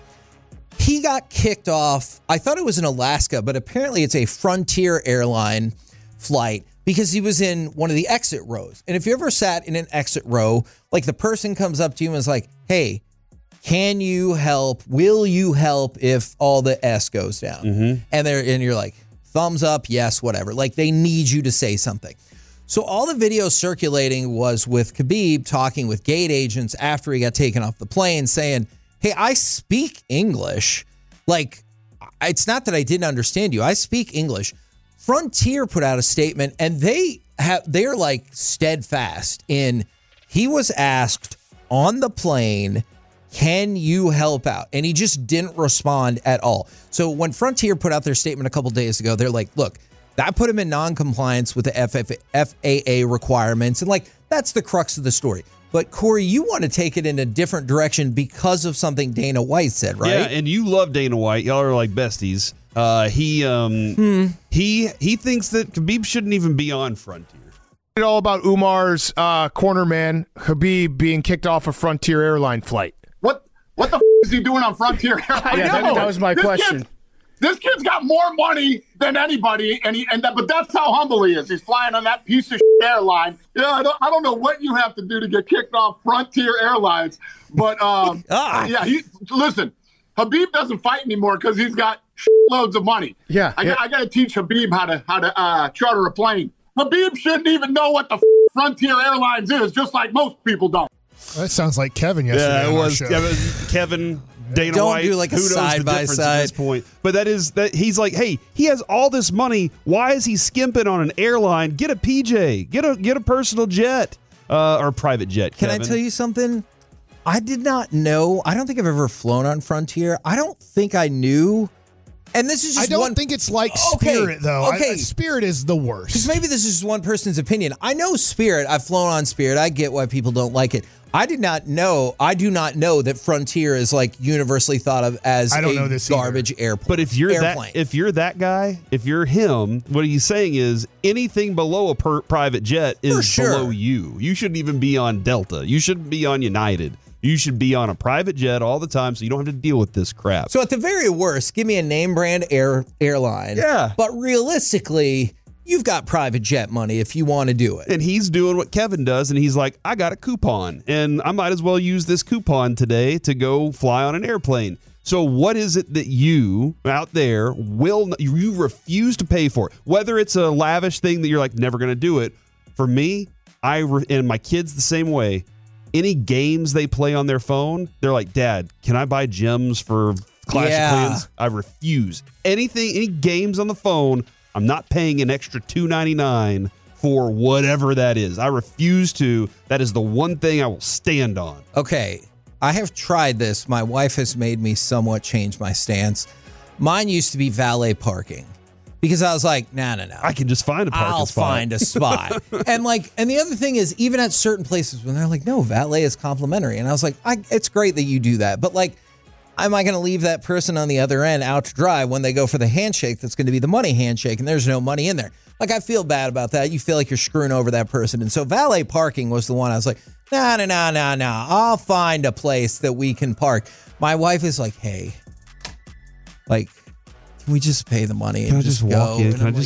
[SPEAKER 7] he got kicked off. I thought it was in Alaska, but apparently it's a Frontier airline flight, because he was in one of the exit rows. And if you ever sat in an exit row, like the person comes up to you and is like, hey, can you help? Will you help if all the S goes down?
[SPEAKER 8] Mm-hmm.
[SPEAKER 7] And they're and you're like, thumbs up, yes, whatever. Like they need you to say something. So all the video circulating was with Khabib talking with gate agents after he got taken off the plane saying, hey, I speak English. Like, it's not that I didn't understand you. I speak English. Frontier put out a statement, and they have they're like steadfast in he was asked on the plane, can you help out? And he just didn't respond at all. So when Frontier put out their statement a couple days ago, they're like, look, that put him in non-compliance with the F A A requirements. And like, that's the crux of the story. But Corey, you want to take it in a different direction because of something Dana White said, right?
[SPEAKER 8] Yeah, and you love Dana White. Y'all are like besties. Uh, he um
[SPEAKER 7] hmm.
[SPEAKER 8] he he thinks that Khabib shouldn't even be on Frontier.
[SPEAKER 13] It all about Umar's uh, corner man Khabib being kicked off a Frontier airline flight.
[SPEAKER 14] What what the f- is he doing on Frontier Airlines?
[SPEAKER 13] I yeah, that, that was my
[SPEAKER 14] this
[SPEAKER 13] question.
[SPEAKER 14] Kid, this kid's got more money than anybody, and he and that, but that's how humble he is. He's flying on that piece of shit airline. Yeah, I don't I don't know what you have to do to get kicked off Frontier Airlines, but um,
[SPEAKER 7] ah.
[SPEAKER 14] yeah, he listen. Habib doesn't fight anymore because he's got loads of money.
[SPEAKER 13] Yeah,
[SPEAKER 14] I,
[SPEAKER 13] yeah.
[SPEAKER 14] I got to teach Habib how to how to uh, charter a plane. Habib shouldn't even know what the f- Frontier Airlines is, just like most people don't.
[SPEAKER 9] That sounds like Kevin yesterday.
[SPEAKER 8] Yeah, it
[SPEAKER 9] on our
[SPEAKER 8] was
[SPEAKER 9] show.
[SPEAKER 8] Kevin, Kevin Dana
[SPEAKER 7] Don't
[SPEAKER 8] White.
[SPEAKER 7] do like a
[SPEAKER 8] Who knows
[SPEAKER 7] side
[SPEAKER 8] the
[SPEAKER 7] by
[SPEAKER 8] difference
[SPEAKER 7] side.
[SPEAKER 8] at this point? But that is that he's like, hey, he has all this money. Why is he skimping on an airline? Get a P J. Get a get a personal jet uh, or private jet.
[SPEAKER 7] Can
[SPEAKER 8] Kevin.
[SPEAKER 7] I tell you something? I did not know. I don't think I've ever flown on Frontier. I don't think I knew. And this is just
[SPEAKER 9] I don't
[SPEAKER 7] one,
[SPEAKER 9] think it's like
[SPEAKER 7] Okay,
[SPEAKER 9] Spirit, though.
[SPEAKER 7] okay.
[SPEAKER 9] I, Spirit is the worst.
[SPEAKER 7] Because maybe this is just one person's opinion. I know Spirit. I've flown on Spirit. I get why people don't like it. I did not know. I do not know that Frontier is like universally thought of as
[SPEAKER 9] I don't
[SPEAKER 7] a
[SPEAKER 9] know this
[SPEAKER 7] garbage airport.
[SPEAKER 8] But if you're
[SPEAKER 7] airplane.
[SPEAKER 8] that if you're that guy, if you're him, what he's saying is anything below a per- private jet is
[SPEAKER 7] For sure.
[SPEAKER 8] below you. You shouldn't even be on Delta. You shouldn't be on United. You should be on a private jet all the time so you don't have to deal with this crap.
[SPEAKER 7] So at the very worst, give me a name brand air airline.
[SPEAKER 8] Yeah.
[SPEAKER 7] But realistically, you've got private jet money if you want to do it.
[SPEAKER 8] And he's doing what Kevin does, and he's like, I got a coupon, and I might as well use this coupon today to go fly on an airplane. So what is it that you out there will you refuse to pay for? Whether it's a lavish thing that you're like never going to do it. For me, I re- and my kids the same way. Any games they play on their phone, they're like, Dad, can I buy gems for Clash
[SPEAKER 7] Yeah.
[SPEAKER 8] of Clans? I refuse. Anything, any games on the phone, I'm not paying an extra two ninety-nine for whatever that is. I refuse to. That is the one thing I will stand on.
[SPEAKER 7] Okay, I have tried this. My wife has made me somewhat change my stance. Mine used to be valet parking. Because I was like, no, no, no.
[SPEAKER 8] I can just find a parking
[SPEAKER 7] I'll
[SPEAKER 8] spot.
[SPEAKER 7] find a spot. and like, and the other thing is, even at certain places when they're like, no, valet is complimentary. And I was like, I, it's great that you do that. But like, am I going to leave that person on the other end out to dry when they go for the handshake that's going to be the money handshake and there's no money in there? Like, I feel bad about that. You feel like you're screwing over that person. And so valet parking was the one I was like, no, no, no, no, no. I'll find a place that we can park. My wife is like, hey, like, can we just pay the money
[SPEAKER 8] Can
[SPEAKER 7] and
[SPEAKER 8] I just
[SPEAKER 7] go?
[SPEAKER 8] walk in?
[SPEAKER 7] And
[SPEAKER 8] Can I
[SPEAKER 7] I'm like,
[SPEAKER 8] just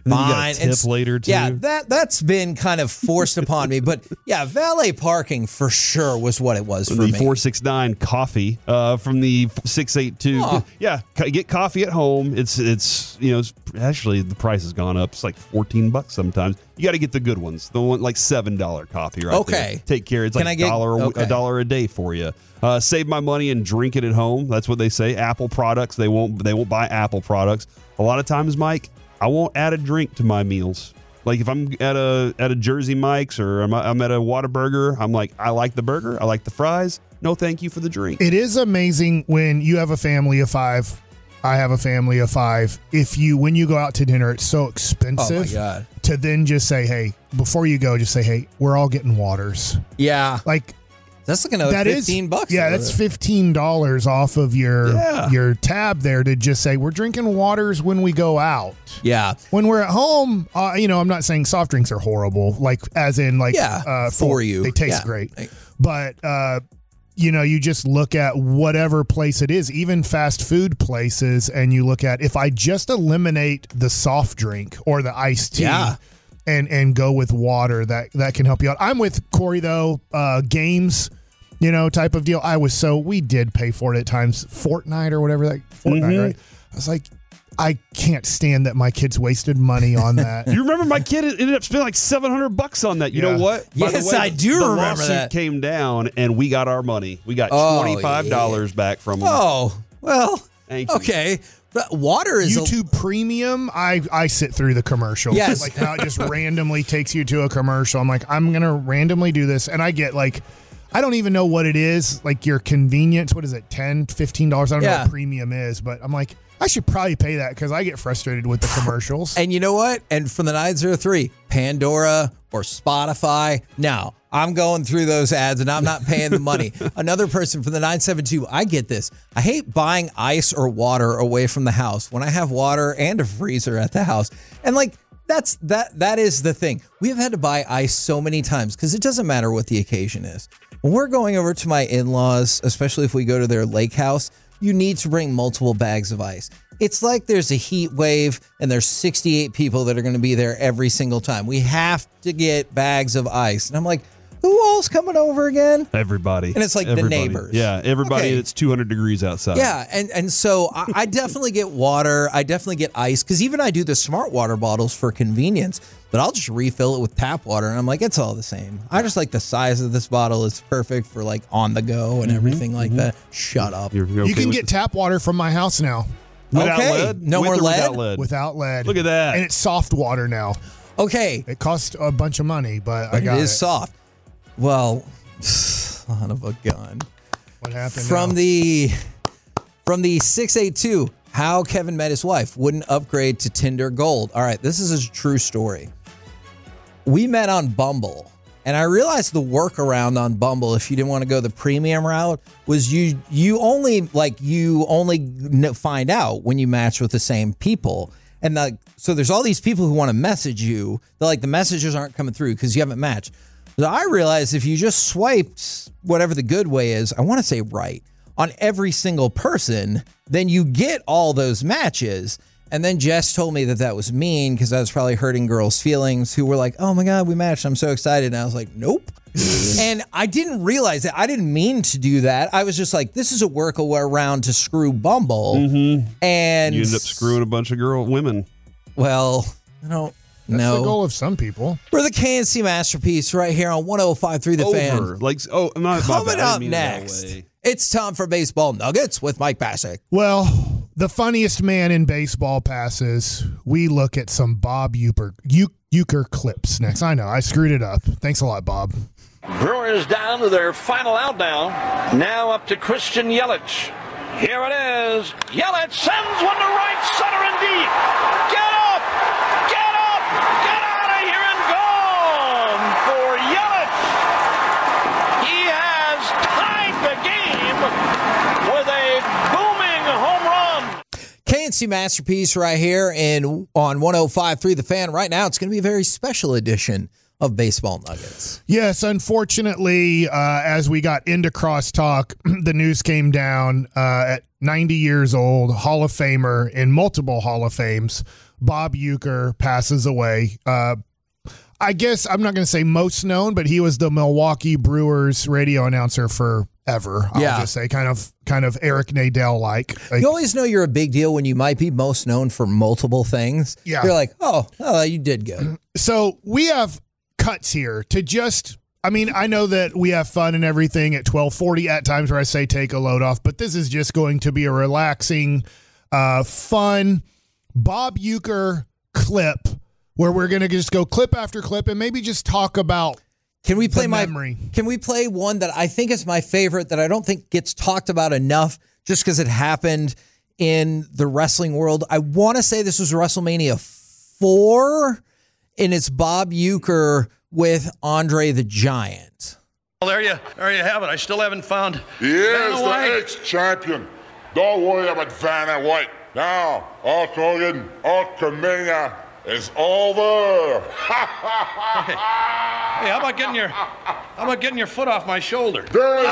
[SPEAKER 8] And then you got
[SPEAKER 7] fine.
[SPEAKER 8] a tip
[SPEAKER 7] And-
[SPEAKER 8] later, too.
[SPEAKER 7] Yeah, that, that's been kind of forced upon me. But yeah, valet parking for sure was what it was for
[SPEAKER 8] the
[SPEAKER 7] me.
[SPEAKER 8] four six nine coffee uh, from the six eight two.
[SPEAKER 7] Oh.
[SPEAKER 8] Yeah, c- get coffee at home. It's it's you know it's, actually the price has gone up. It's like fourteen bucks sometimes. You got to get the good ones. The one like seven dollar coffee right
[SPEAKER 7] Okay.
[SPEAKER 8] there. Take care. It's
[SPEAKER 7] Can
[SPEAKER 8] like
[SPEAKER 7] I
[SPEAKER 8] a
[SPEAKER 7] get-
[SPEAKER 8] dollar a,
[SPEAKER 7] okay.
[SPEAKER 8] a dollar a day for you. Uh, save my money and drink it at home. That's what they say. Apple products. They won't they won't buy Apple products. A lot of times, Mike, I won't add a drink to my meals. Like if I'm at a at a Jersey Mike's or I'm, I'm at a Whataburger, I'm like, I like the burger, I like the fries. No, thank you for the drink.
[SPEAKER 9] It is amazing when you have a family of five. I have a family of five. If you, when you go out to dinner, it's so expensive.
[SPEAKER 7] Oh, my God.
[SPEAKER 9] To then just say, hey, before you go, just say, hey, we're all getting waters.
[SPEAKER 7] Yeah.
[SPEAKER 9] Like,
[SPEAKER 7] that's looking at
[SPEAKER 9] that is-
[SPEAKER 7] fifteen bucks.
[SPEAKER 9] Yeah,
[SPEAKER 7] over
[SPEAKER 9] that's
[SPEAKER 7] there.
[SPEAKER 9] fifteen dollars off of your
[SPEAKER 7] Yeah.
[SPEAKER 9] your tab there to just say we're drinking waters when we go out.
[SPEAKER 7] Yeah.
[SPEAKER 9] When we're at home, uh, you know, I'm not saying soft drinks are horrible, like as in like
[SPEAKER 7] Yeah,
[SPEAKER 9] uh,
[SPEAKER 7] for you.
[SPEAKER 9] they taste
[SPEAKER 7] Yeah.
[SPEAKER 9] great, but uh, you know, you just look at whatever place it is, even fast food places, and you look at if I just eliminate the soft drink or the iced tea.
[SPEAKER 7] Yeah.
[SPEAKER 9] And, and go with water, that that can help you out. I'm with Corey though. Uh, games, you know, type of deal. I was so we did pay for it at times. Fortnite or whatever that Fortnite,
[SPEAKER 8] Mhm.
[SPEAKER 9] right? I was like, I can't stand that my kids wasted money on that.
[SPEAKER 8] You remember my kid ended up spending like seven hundred bucks on that. You
[SPEAKER 9] Yeah.
[SPEAKER 8] know what? By the
[SPEAKER 7] Yes,
[SPEAKER 8] way,
[SPEAKER 7] I do
[SPEAKER 8] the
[SPEAKER 7] remember
[SPEAKER 8] lawsuit
[SPEAKER 7] that.
[SPEAKER 8] came down and we got our money. We got
[SPEAKER 7] Oh,
[SPEAKER 8] twenty-five dollars back from them.
[SPEAKER 7] Oh, well,
[SPEAKER 8] Thank you.
[SPEAKER 7] okay. But water is a-
[SPEAKER 9] YouTube Premium. I I sit through the commercials.
[SPEAKER 7] Yes.
[SPEAKER 9] Like how it just randomly takes you to a commercial. I'm like, I'm gonna randomly do this, and I get like, I don't even know what it is. Like your convenience. What is it? ten dollars, fifteen dollars. I don't know
[SPEAKER 7] Yeah.
[SPEAKER 9] what premium is, but I'm like, I should probably pay that because I get frustrated with the commercials.
[SPEAKER 7] And you know what? And from the nine oh three, Pandora or Spotify. Now, I'm going through those ads and I'm not paying the money. Another person from the nine seven two, I get this. I hate buying ice or water away from the house when I have water and a freezer at the house. And like, that's that that is the thing. We have had to buy ice so many times because it doesn't matter what the occasion is. When we're going over to my in-laws, especially if we go to their lake house, you need to bring multiple bags of ice. It's like there's a heat wave and there's sixty-eight people that are going to be there every single time. We have to get bags of ice. And I'm like, who all's coming over again?
[SPEAKER 8] Everybody.
[SPEAKER 7] And it's like the
[SPEAKER 8] Everybody.
[SPEAKER 7] neighbors.
[SPEAKER 8] Yeah, everybody
[SPEAKER 7] Okay.
[SPEAKER 8] that's two hundred degrees outside.
[SPEAKER 7] Yeah, and, and so I, I definitely get water. I definitely get ice because even I do the smart water bottles for convenience, but I'll just refill it with tap water. And I'm like, it's all the same. I just like the size of this bottle. It's perfect for like on the go and everything like that. Shut up.
[SPEAKER 8] You're, you're
[SPEAKER 9] you
[SPEAKER 8] okay
[SPEAKER 9] can
[SPEAKER 8] with
[SPEAKER 9] get tap water from my house now.
[SPEAKER 8] Without
[SPEAKER 7] Okay.
[SPEAKER 8] lead?
[SPEAKER 7] No
[SPEAKER 8] With
[SPEAKER 7] more
[SPEAKER 8] or without
[SPEAKER 7] lead?
[SPEAKER 8] lead?
[SPEAKER 9] Without lead.
[SPEAKER 8] Look at that.
[SPEAKER 9] And it's soft water now.
[SPEAKER 7] Okay.
[SPEAKER 9] It costs a bunch of money, but I
[SPEAKER 7] But
[SPEAKER 9] got
[SPEAKER 7] it
[SPEAKER 9] it.
[SPEAKER 7] is soft. Well, son of a gun.
[SPEAKER 9] What happened
[SPEAKER 7] From
[SPEAKER 9] now?
[SPEAKER 7] the from the six eight two, how Kevin met his wife, wouldn't upgrade to Tinder Gold. All right, this is a true story. We met on Bumble, and I realized the workaround on Bumble, if you didn't want to go the premium route, was you you only like you only kn- find out when you match with the same people. And like, so there's all these people who want to message you. They're like, the messages aren't coming through because you haven't matched. So I realized if you just swiped whatever the good way is, I want to say right, on every single person, then you get all those matches. And then Jess told me that that was mean because I was probably hurting girls' feelings who were like, oh my God, we matched. I'm so excited. And I was like, nope. And I didn't realize that. I didn't mean to do that. I was just like, this is a workaround to screw Bumble.
[SPEAKER 8] Mm-hmm.
[SPEAKER 7] And
[SPEAKER 8] you end up screwing a bunch of girl women.
[SPEAKER 7] well, I don't
[SPEAKER 9] That's
[SPEAKER 7] know.
[SPEAKER 9] the goal of some people.
[SPEAKER 7] We're the K N C Masterpiece right here on one oh five point three The
[SPEAKER 8] Over.
[SPEAKER 7] Fan.
[SPEAKER 8] Like, oh, my, my
[SPEAKER 7] Coming
[SPEAKER 8] bad. I didn't
[SPEAKER 7] up
[SPEAKER 8] mean it that
[SPEAKER 7] next,
[SPEAKER 8] way.
[SPEAKER 7] it's time for Baseball Nuggets with Mike Bassick.
[SPEAKER 9] Well, the funniest man in baseball passes. We look at some Bob Uecker, Uecker clips next. I know, I screwed it up. Thanks a lot, Bob.
[SPEAKER 10] Brewers down to their final out now. Now up to Christian Yelich. Here it is. Yelich sends one to right center and deep. Get up! Get up! Get out of here and gone for Yelich. He has tied the game with a booming home run.
[SPEAKER 7] K N C Masterpiece right here in on one oh five point three The Fan. Right now, it's going to be a very special edition of baseball nuggets.
[SPEAKER 9] Yes, unfortunately, uh, as we got into crosstalk, the news came down uh, at ninety years old, Hall of Famer in multiple Hall of Fames, Bob Uecker passes away. Uh, I guess I'm not going to say most known, but he was the Milwaukee Brewers radio announcer forever. I'll
[SPEAKER 7] Yeah.
[SPEAKER 9] just say kind of kind of Eric Nadel-like. Like,
[SPEAKER 7] You always know you're a big deal when you might be most known for multiple things.
[SPEAKER 9] Yeah.
[SPEAKER 7] You're like, oh, oh, you did good.
[SPEAKER 9] So we have cuts here to just, I mean, I know that we have fun and everything at twelve forty at times where I say take a load off, but this is just going to be a relaxing, uh, fun Bob Uecker clip where we're going to just go clip after clip and maybe just talk about
[SPEAKER 7] Can we play
[SPEAKER 9] the
[SPEAKER 7] my
[SPEAKER 9] memory.
[SPEAKER 7] Can we play one that I think is my favorite that I don't think gets talked about enough just because it happened in the wrestling world? I want to say this was WrestleMania four, and it's Bob Uecker with Andre the Giant.
[SPEAKER 15] Well, there you, there you have it. I still haven't found.
[SPEAKER 16] Here's
[SPEAKER 15] Vanna White.
[SPEAKER 16] the ex-champion. Don't worry about Vanna White. Now, Hulk Hogan, Hulkamania is over.
[SPEAKER 15] Hey, how about getting your, how about getting your foot off my shoulder?
[SPEAKER 16] There's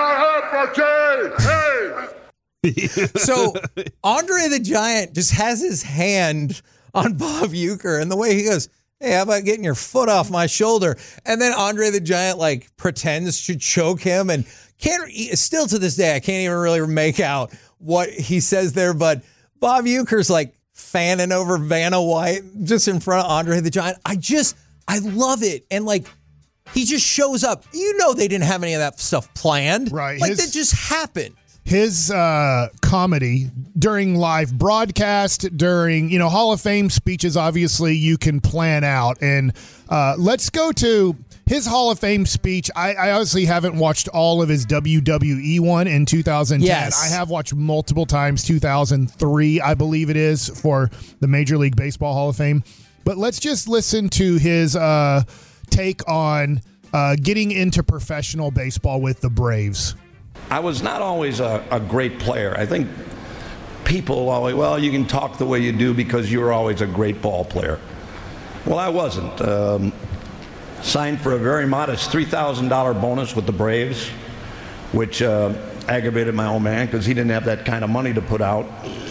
[SPEAKER 16] John Hey!
[SPEAKER 7] So Andre the Giant just has his hand on Bob Uecker, and the way he goes, hey, how about getting your foot off my shoulder? And then Andre the Giant like pretends to choke him, and can't still to this day I can't even really make out what he says there. But Bob Uecker's like fanning over Vanna White just in front of Andre the Giant. I just I love it, and like he just shows up. You know they didn't have any of that stuff planned,
[SPEAKER 9] Right.
[SPEAKER 7] Like
[SPEAKER 9] His-
[SPEAKER 7] that just happened.
[SPEAKER 9] His uh, comedy during live broadcast, during, you know, Hall of Fame speeches, obviously you can plan out. And uh, let's go to his Hall of Fame speech. I, I obviously haven't watched all of his W W E one in two thousand ten.
[SPEAKER 7] Yes.
[SPEAKER 9] I have watched multiple times, two thousand three, I believe it is, for the Major League Baseball Hall of Fame. But let's just listen to his uh, take on uh, getting into professional baseball with the Braves.
[SPEAKER 15] I was not always a, a great player. I think people always, well, you can talk the way you do because you were always a great ball player. Well, I wasn't. Um, signed for a very modest three thousand dollars bonus with the Braves, which uh, aggravated my old man because he didn't have that kind of money to put out.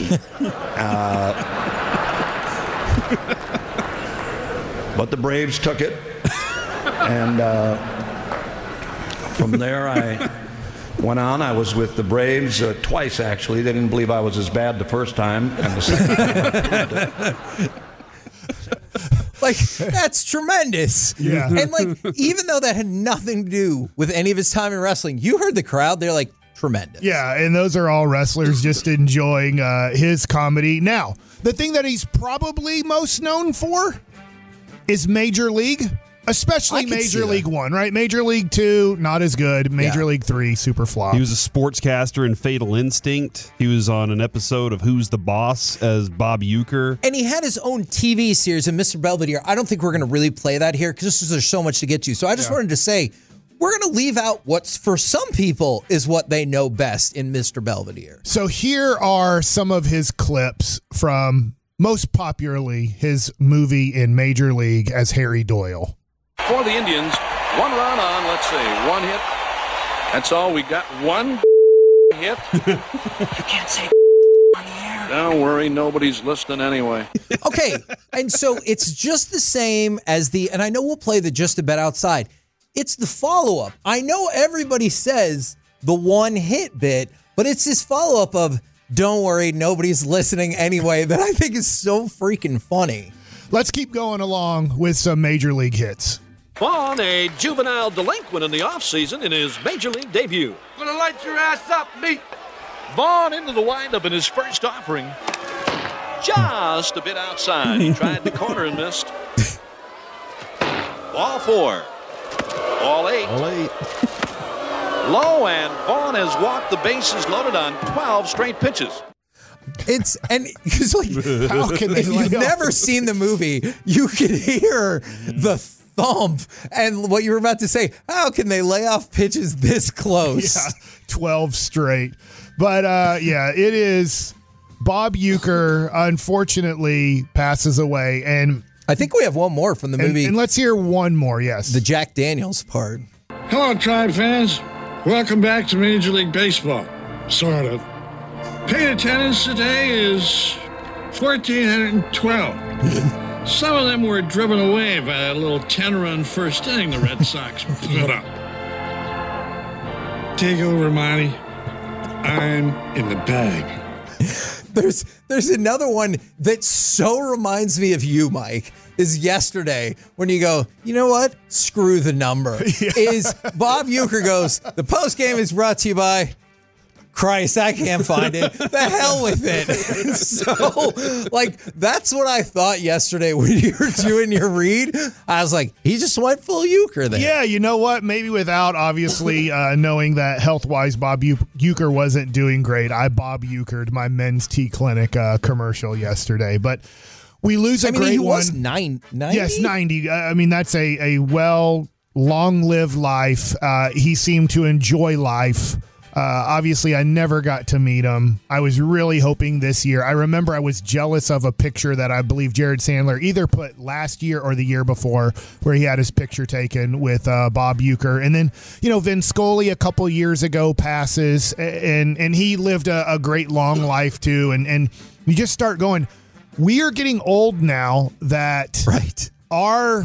[SPEAKER 15] uh, but the Braves took it. And uh, from there, I went on. I was with the Braves uh, twice, actually. They didn't believe I was as bad the first time, and the second time I proved it.
[SPEAKER 7] Like, that's tremendous.
[SPEAKER 9] Yeah.
[SPEAKER 7] And, like, even though that had nothing to do with any of his time in wrestling, you heard the crowd. They're like, tremendous.
[SPEAKER 9] Yeah, and those are all wrestlers just enjoying uh, his comedy. Now, the thing that he's probably most known for is Major League. Especially
[SPEAKER 7] I can see
[SPEAKER 9] Major League
[SPEAKER 7] that.
[SPEAKER 9] One, right? Major League Two, not as good. Major
[SPEAKER 7] Yeah.
[SPEAKER 9] League Three, super flop.
[SPEAKER 8] He was a sportscaster in Fatal Instinct. He was on an episode of Who's the Boss as Bob Uecker.
[SPEAKER 7] And he had his own T V series in Mister Belvedere. I don't think we're going to really play that here because there's so much to get to. So I just
[SPEAKER 9] Yeah.
[SPEAKER 7] wanted to say, we're going to leave out what's for some people is what they know best in Mister Belvedere.
[SPEAKER 9] So here are some of his clips from, most popularly, his movie in Major League as Harry Doyle.
[SPEAKER 10] For the Indians, one run on, let's see, one hit. That's all. We got one hit. You can't say on the air. Don't worry, nobody's listening anyway.
[SPEAKER 7] Okay, and so it's just the same as the, and I know we'll play the just a bet outside. It's the follow-up. I know everybody says the one hit bit, but it's this follow-up of, don't worry, nobody's listening anyway, that I think is so freaking funny.
[SPEAKER 9] Let's keep going along with some Major League hits.
[SPEAKER 10] Vaughn, a juvenile delinquent in the offseason in his Major League debut.
[SPEAKER 17] Gonna light your ass up, meat.
[SPEAKER 10] Vaughn into the windup in his first offering. Just a bit outside. He tried the corner and missed. Ball four. Ball eight.
[SPEAKER 8] All eight.
[SPEAKER 10] Low, and Vaughn has walked the bases loaded on twelve straight pitches.
[SPEAKER 7] It's and it's like,
[SPEAKER 9] How can they
[SPEAKER 7] if
[SPEAKER 9] lay
[SPEAKER 7] you've
[SPEAKER 9] off?
[SPEAKER 7] never seen the movie, you could hear the thump and what you were about to say. How can they lay off pitches this close?
[SPEAKER 9] Yeah, twelve straight. But uh, yeah, it is. Bob Uecker, unfortunately, passes away. And
[SPEAKER 7] I think we have one more from the
[SPEAKER 9] and,
[SPEAKER 7] movie.
[SPEAKER 9] And let's hear one more, yes.
[SPEAKER 7] The Jack Daniels part.
[SPEAKER 18] Hello, Tribe fans. Welcome back to Major League Baseball. Sort of. Paid attendance today is one thousand four hundred twelve. Some of them were driven away by that little ten-run first inning the Red Sox put up. Take over, Monty. I'm in the bag.
[SPEAKER 7] There's there's another one that so reminds me of you, Mike, is yesterday when you go, you know what? Screw the number. Yeah. Is Bob Uecker goes, the post game is brought to you by Christ, I can't find it. The hell with it. So, like, that's what I thought yesterday when you were doing your read. I was like, he just went full Uecker there.
[SPEAKER 9] Yeah, you know what? Maybe without obviously uh, knowing that health-wise Bob Uecker wasn't doing great. I Bob Ueckered my men's tea clinic uh, commercial yesterday. But we lose a
[SPEAKER 7] I mean,
[SPEAKER 9] great
[SPEAKER 7] he
[SPEAKER 9] one.
[SPEAKER 7] was nine, ninety?
[SPEAKER 9] Yes, ninety. I mean, that's a, a well, long-lived life. Uh, he seemed to enjoy life. Uh, obviously, I never got to meet him. I was really hoping this year. I remember I was jealous of a picture that I believe Jared Sandler either put last year or the year before where he had his picture taken with uh, Bob Uecker. And then, you know, Vin Scully a couple years ago passes, and and he lived a, a great long life too. And, and you just start going, we are getting old now that
[SPEAKER 7] right.
[SPEAKER 9] our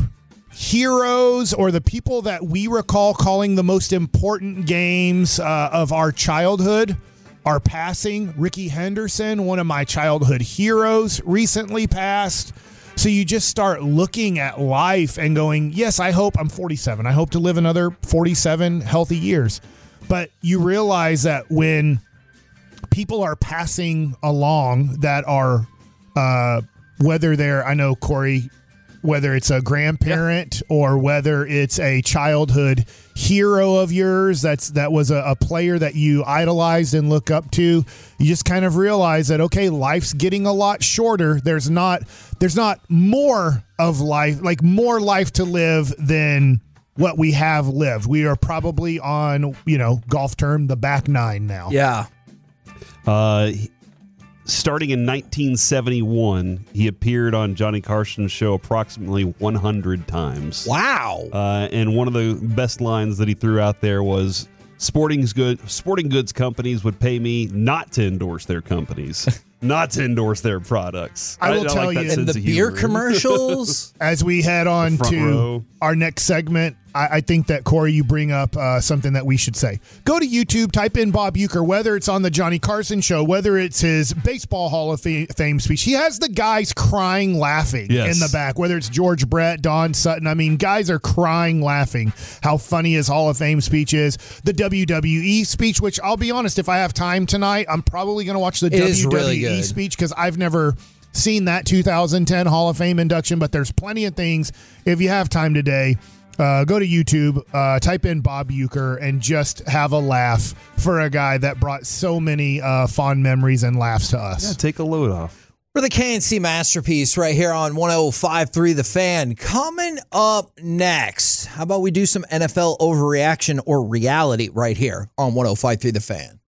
[SPEAKER 9] heroes or the people that we recall calling the most important games uh, of our childhood are passing. Ricky Henderson, one of my childhood heroes, recently passed. So you just start looking at life and going, yes, I hope I'm forty-seven. I hope to live another forty-seven healthy years. But you realize that when people are passing along that are, uh, whether they're, I know Corey, whether it's a grandparent yeah. or whether it's a childhood hero of yours, that's that was a, a player that you idolized and look up to, you just kind of realize that, okay, life's getting a lot shorter. There's not there's not more of life, like more life to live than what we have lived. We are probably on, you know, golf term, the back nine now.
[SPEAKER 7] Yeah.
[SPEAKER 8] Uh Starting in nineteen seventy-one, he appeared on Johnny Carson's show approximately one hundred times.
[SPEAKER 7] Wow.
[SPEAKER 8] Uh, and one of the best lines that he threw out there was, Sporting good, sporting goods companies would pay me not to endorse their companies, not to endorse their products.
[SPEAKER 9] I will
[SPEAKER 8] I, I
[SPEAKER 9] tell
[SPEAKER 8] like
[SPEAKER 9] you,
[SPEAKER 8] that
[SPEAKER 7] in the
[SPEAKER 8] sense of
[SPEAKER 7] beer
[SPEAKER 8] humor.
[SPEAKER 7] commercials.
[SPEAKER 9] As we head on to
[SPEAKER 8] row.
[SPEAKER 9] our next segment, I, I think that, Corey, you bring up uh, something that we should say. Go to YouTube, type in Bob Uecker, whether it's on the Johnny Carson show, whether it's his Baseball Hall of Fame speech. He has the guys crying, laughing
[SPEAKER 8] yes.
[SPEAKER 9] in the back, whether it's George Brett, Don Sutton. I mean, guys are crying, laughing. How funny his Hall of Fame speech is. The W W E speech, which I'll be honest, if I have time tonight, I'm probably going to watch the
[SPEAKER 7] it
[SPEAKER 9] W W E
[SPEAKER 7] really good.
[SPEAKER 9] speech because I've never seen that two thousand ten Hall of Fame induction, but there's plenty of things. If you have time today, uh, go to YouTube, uh, type in Bob Uecker, and just have a laugh for a guy that brought so many uh, fond memories and laughs to us.
[SPEAKER 8] Yeah, take a load off.
[SPEAKER 7] For the K N C Masterpiece right here on one oh five point three The Fan. Coming up next, how about we do some N F L overreaction or reality right here on one oh five point three The Fan?